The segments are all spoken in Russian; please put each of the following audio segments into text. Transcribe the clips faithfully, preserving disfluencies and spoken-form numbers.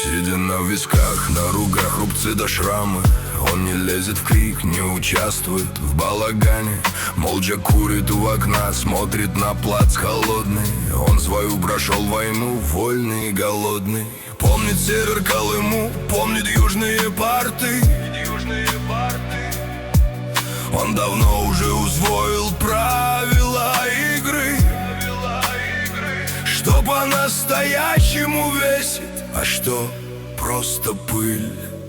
Седина в висках, на ругах рубцы до шрамы. Он не лезет в крик, не участвует в балагане. Молча курит у окна, смотрит на плац холодный. Он свою прошел войну, вольный и голодный. Помнит север Колыму, помнит южные порты. Он давно уже усвоил правила игры, что по-настоящему весит, а что просто пыль.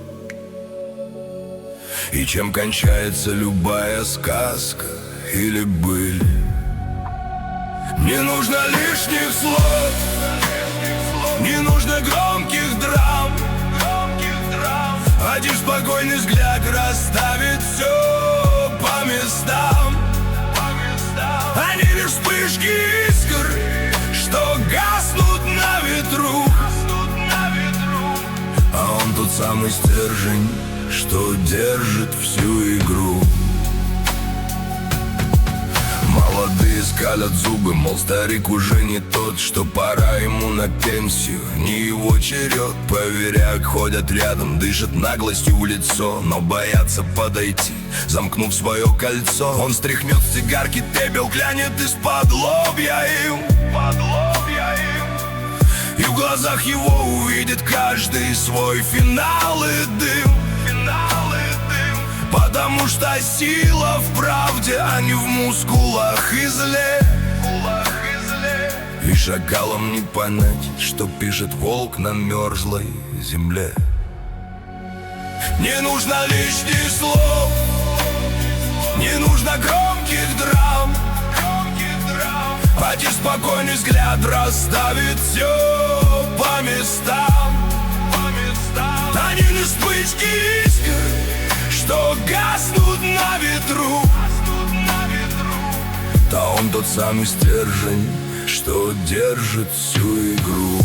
И чем кончается любая сказка или быль. Не нужно лишних слов, не нужно громких драм. Один спокойный взгляд расставит все по местам. Они лишь вспышки искр, что гаснут на ветру. А он тот самый стержень, что держит всю игру. Молодые скалят зубы, мол, старик уже не тот, что пора ему на пенсию, не его черед. Поверяк ходят рядом, дышат наглостью в лицо, но боятся подойти, замкнув свое кольцо. Он стряхнет с цигарки пепел, глянет из-под лобья им, под лобья им. И в глазах его увидит каждый свой финал и дым. Потому что сила в правде, а не в мускулах и зле. И шакалам не понять, что пишет волк на мерзлой земле. Не нужно лишних слов, не нужно громких драм. Один спокойный взгляд расставит все по местам. Они лишь вспышки искр, что гаснут на ветру. Да он тот самый стержень, что держит всю игру.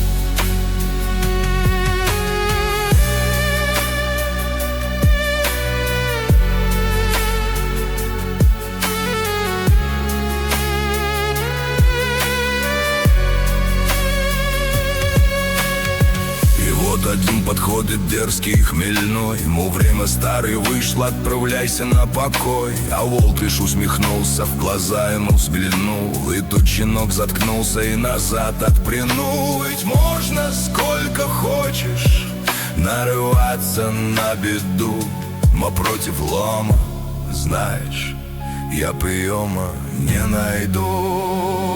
Один подходит дерзкий и хмельной, ему время старое вышло, отправляйся на покой. А волк лишь усмехнулся, в глаза ему взглянул, и тут щенок заткнулся и назад отпрянул. Ведь можно сколько хочешь нарываться на беду, но против лома, знаешь, я приема не найду.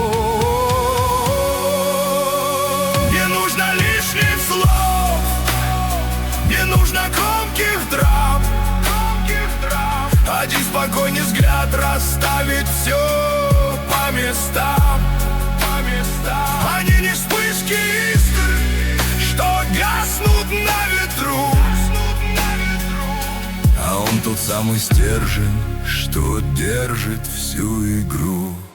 Один спокойный взгляд расставит все по местам. Они не вспышки искр, что гаснут на ветру. А он тот самый стержень, что держит всю игру.